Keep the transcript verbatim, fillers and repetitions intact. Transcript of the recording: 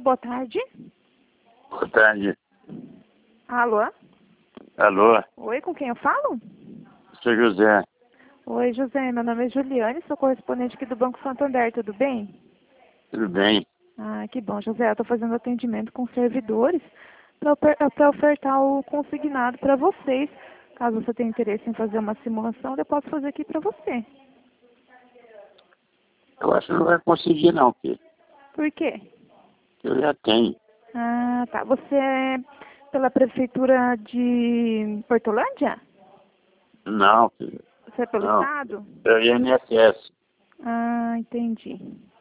boa tarde. Boa tarde. Alô? Alô, Oi, com quem eu falo? sou José. Oi, José, meu nome é Juliane, sou correspondente aqui do Banco Santander, tudo bem? Tudo bem? Ah, que bom, José, eu estou fazendo atendimento com servidores para ofertar o consignado para vocês. Caso você tenha interesse em fazer uma simulação, eu posso fazer aqui para você. Eu acho que não vai conseguir não, filho. Por quê? Eu já tenho. Ah, tá. Você é pela Prefeitura de Hortolândia? Não, filho. Você é pelo Não. Estado? É o I N S S. Ah, entendi.